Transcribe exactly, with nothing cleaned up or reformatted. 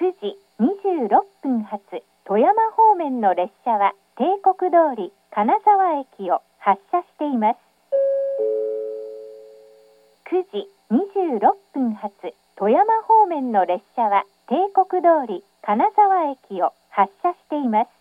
くじにじゅうろっぷん発富山方面の列車は帝国通り金沢駅を発車しています。くじにじゅうろっぷん発富山方面の列車は帝国通り金沢駅を発車しています。